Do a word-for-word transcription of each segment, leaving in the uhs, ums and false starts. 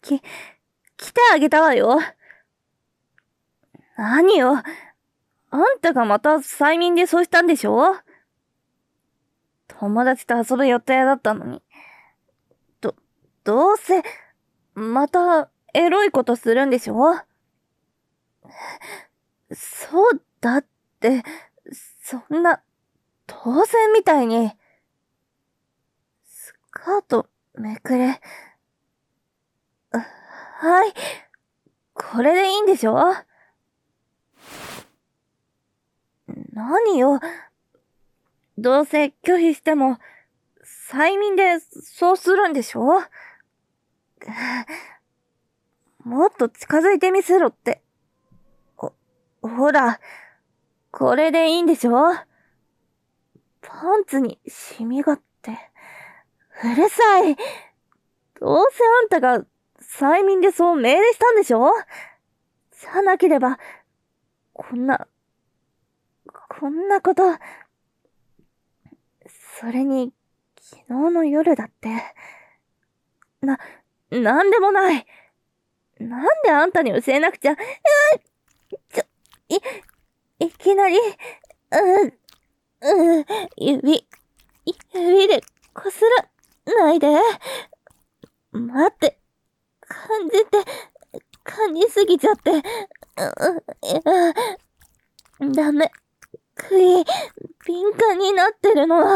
き、来てあげたわよ。何よ。あんたがまた催眠でそうしたんでしょ？友達と遊ぶ予定だったのに。ど、どうせ、またエロいことするんでしょ？そうだって、そんな、当然みたいに。スカートめくれ。はい。これでいいんでしょ？何よ。どうせ拒否しても、催眠でそうするんでしょ？もっと近づいてみせろって。ほ、ほら、これでいいんでしょ？パンツにシミがって。うるさい。どうせあんたが催眠でそう命令したんでしょ？じゃなければ、こんな、こんなこと。それに、昨日の夜だって。な、なんでもない。なんであんたに教えなくちゃ。うちょ、い、いきなり、う、う、指、指でこすらないで。待って、感じて、感じすぎちゃって。う、う、ダメ。食い、敏感になってるの。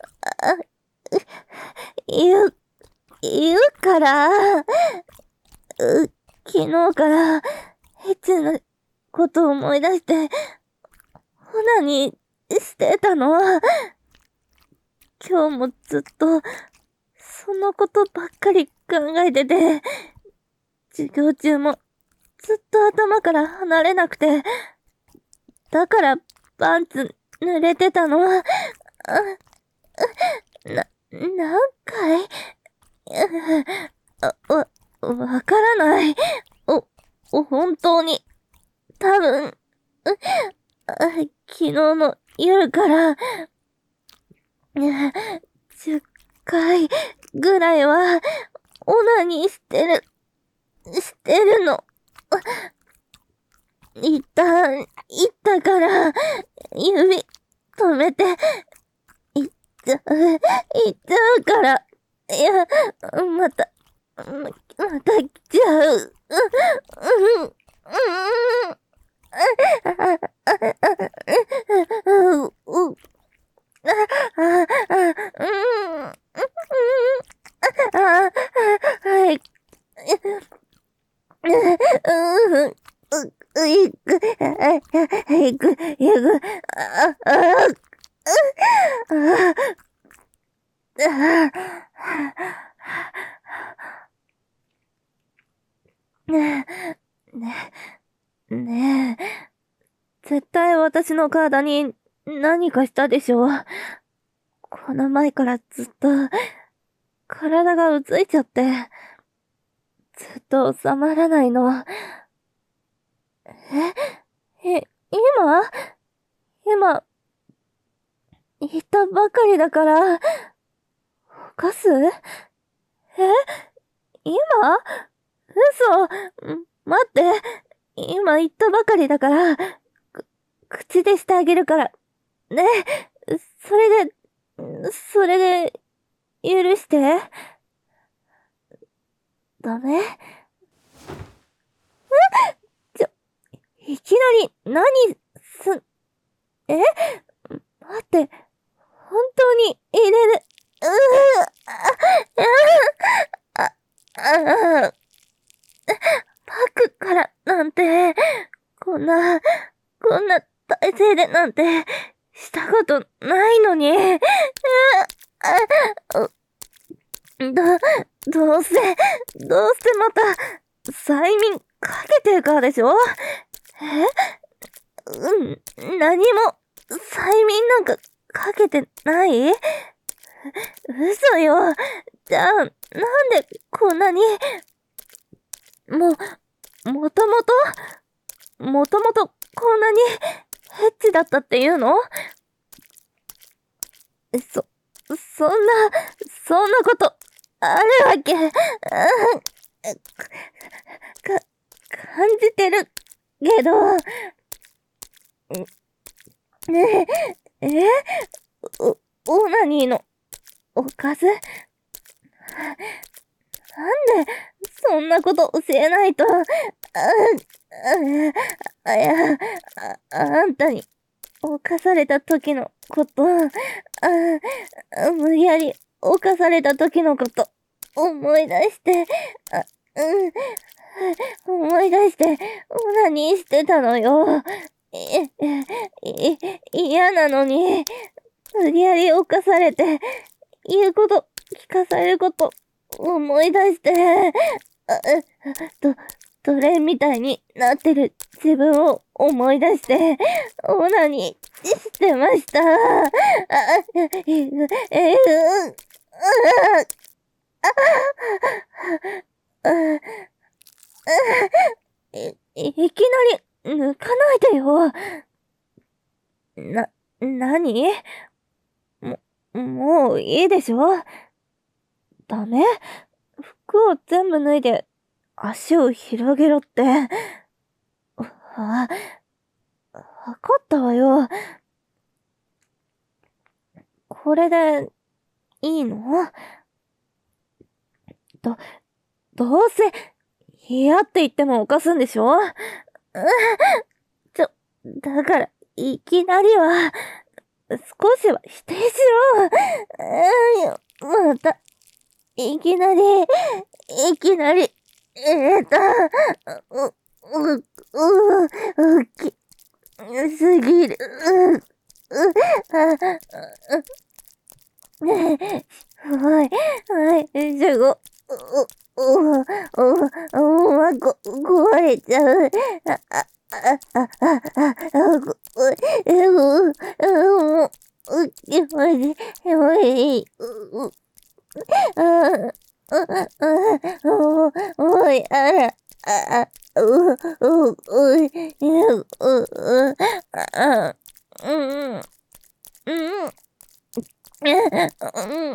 言う、言うから。う、昨日から、エッチなことを思い出して、オナにしてたの。今日もずっと、そのことばっかり考えてて、授業中もずっと頭から離れなくて、だからパンツ濡れてたの。な、何回？わ、わからない。お、本当に、多分、昨日の夜から、じゅっかいぐらいは、オナニーしてる、してるの。一旦、言ったから、指、止めて、いっちゃう、いっちゃうから、いや、また、ま、また来ちゃう。うん、うん、うん。はい。ういく、いく、いく、あ、あ、ねえ、ねえ、ねえ、絶対私の体に何かしたでしょ？この前からずっと、体がうついちゃって、ずっと収まらないの。え、え、今今、言ったばかりだから、犯す？え？今？嘘！待って、今言ったばかりだから、く、口でしてあげるから。ね、それで、それで、許して。ダメ？ちょ、いきなり、何、す、え？待って、本当に入れる。うぅ、あ、あ、あ、あ、パクからなんて、こんな、こんな体勢でなんて、したことないのに。ど、どうせ、どうせまた、催眠かけてるからでしょ？え？うん、何も、催眠なんかかけてない？嘘よ。じゃあ、なんでこんなに、も、もともと、もともとこんなに、エッチだったっていうの？そ、そんな、そんなこと、あるわけ。 か、感じてるけど、ねえ、えお、オナニーのおかず？なんで、そんなこと教えないと、あ、あ、あ、いや、あ、あんたに犯された時のこと、あ、無理やり犯された時のこと、思い出して、あ、うん、思い出して、オナニーしてたのよ。い、い、嫌なのに、無理やり犯されて、言うこと、聞かされること、思い出して、あ、と、奴隷みたいになってる自分を思い出して、オナニーしてました。あ、え、え、う、い、いきなり抜かないでよ。な、なに？も、もういいでしょ？ダメ？服を全部脱いで足を広げろって。あ、わかったわよ。これでいいの？ど、どうせ嫌って言っても犯すんでしょ？ちょ、だからいきなりは少しは否定しろ。うん、またいきなり、いきなり、えーと、う、う、う、う、き、すぎる。う、う、あ、はい、はい、じゃご、お、お、お、お、ま、こ、壊れちゃう。あ、あ、あ、あ、あ、あ、あ、こ、う、う、う、う、気持ち、おい、う、う、あ、あ、お、おい、あら、あ、う、う、う、う、う、あ、うん、うん、うん、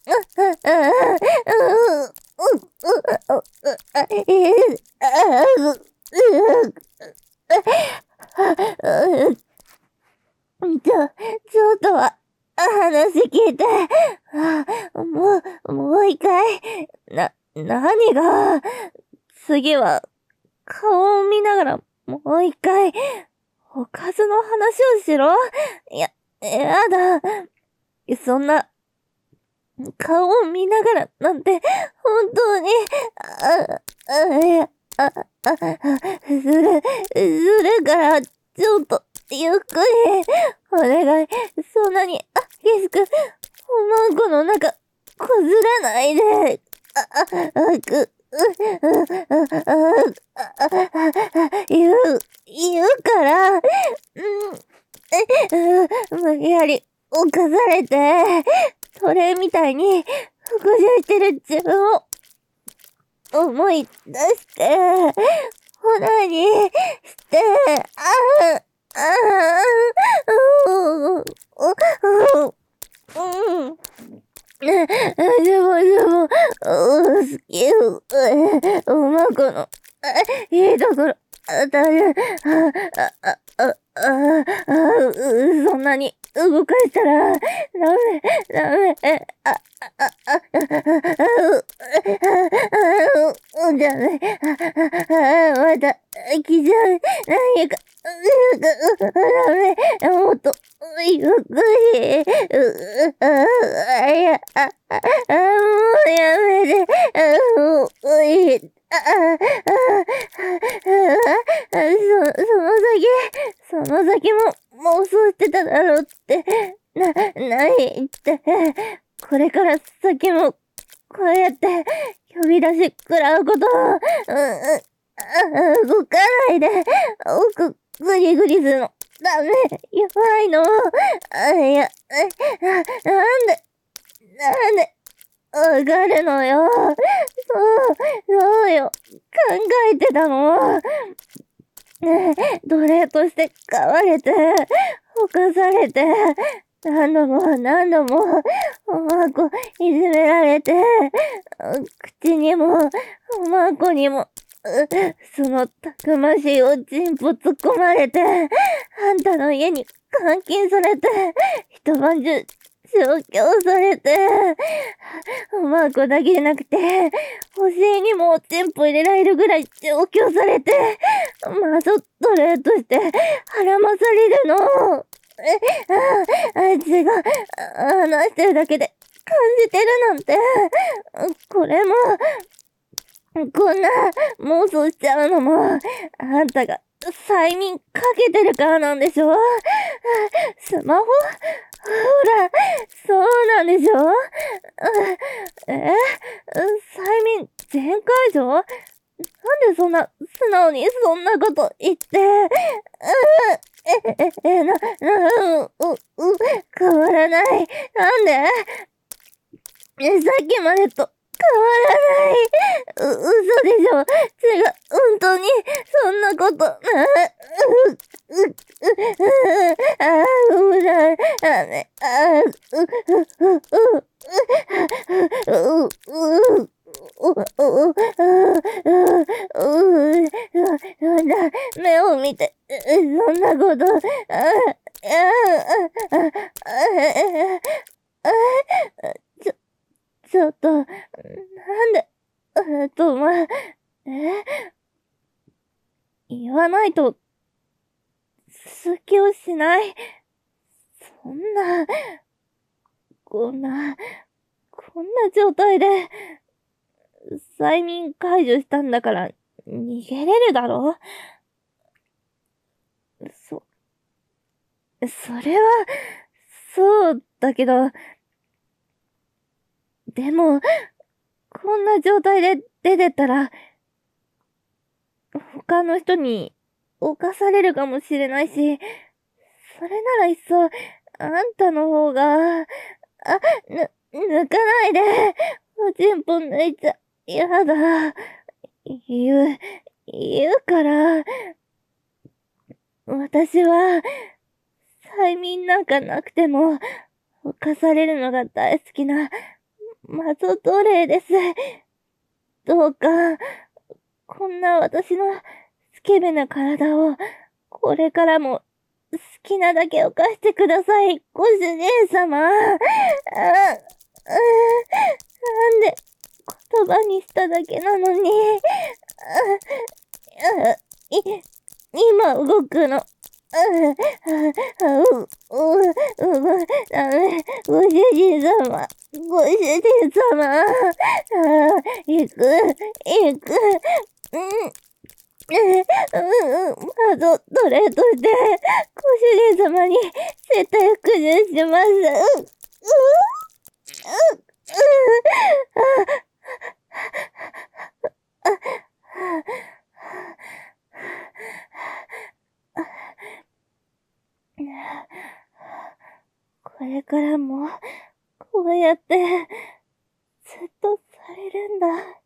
ちょ、ちょっとは、話聞いて。もう、もう一回。な、何が、次は、顔を見ながら、もう一回、おかずの話をしろ。いや、やだ。そんな、顔を見ながらなんて、本当に、あ、あ、いや、あ、あ、する、するから、ちょっと、ゆっくり、お願い、そんなに、あ、激しく、おまんこの中、崩れないで、あ、あ、あ、く、う、う、あ、あ、あ、あ、言う、言うから、うん、え、無理やり、犯されて、それみたいに、復讐してる自分を、思い出して、ほなにして、ああ、ああ、う、う、う、うん。でもでも、好きよ、おまこの、いいところ、あたる、あ、あ、あ、あ、あ、そんなに動かしたら、ダメ、ダメ、あ、あ、あ、あ、あ、じゃね、また、来ちゃう、何か、ダメ、もっと、ゆっくり、あ、いや、あ、あ、もうやめて、もういい、あ、あ、あ、そ、その先、その先も妄想してただろうって、な、ないって、これから先も、こうやって、呼び出し食らうこと、うん、うん、動かないで、奥、グリグリするの。ダメ、弱いの。あ、いや、な、なんで、なんで、わかるのよ。そう、そうよ。考えてたの。ねえ、奴隷として飼われて、犯されて、 何度も何度も、おまんこいじめられて、口にも、おまんこにも、そのたくましいおちんぽ突っ込まれて、あんたの家に監禁されて、一晩中、調教されて、おまんこだけじゃなくて、お尻にもおちんぽ入れられるぐらい調教されて、マゾトレートして、腹まされるの。あ、あいつが話してるだけで感じてるなんて、これも、こんな妄想しちゃうのも、あんたが催眠かけてるからなんでしょ？スマホ？ほら、そうなんでしょ？え？催眠全解除？なんでそんな素直にそんなこと言って、え、え、え、な、な、う、う、う、変わらない。なんで？え、さっきまでと変わらない。う、嘘でしょ。違う、本当に、そんなこと、な、う、う、う、う、あ、うら、あ、ね、あ、う、う、う、う、う、う、う、お、お、お、う、う、目を見て、そんなこと、あ、あ、あ、あ、あ、ちょ、ちょっと、なんで、えっと、ま、え言わないと、好きをしない。そんな、こんな、こんな状態で、催眠解除したんだから、逃げれるだろ？そ、それは、そうだけど、でも、こんな状態で出てったら、他の人に侵されるかもしれないし、それならいっそ、あんたの方が、あ、ぬ、抜かないで、おちんぽ抜いちゃ、やだ、言う、言うから、私は、催眠なんかなくても、犯されるのが大好きな、マゾ奴隷です。どうか、こんな私のスケベな体を、これからも好きなだけ犯してください、ご主人様。あ、あ、なんで、言葉にしただけなのに、あ、あ、い、今動くの。う、う、う、う、ダメ。ご主人様。ご主人様。行く、行く。うん。うん、まず、奴隷として、ご主人様に絶対服従します。うん、うん、うん、うん、これからも、こうやって、ずっとされるんだ。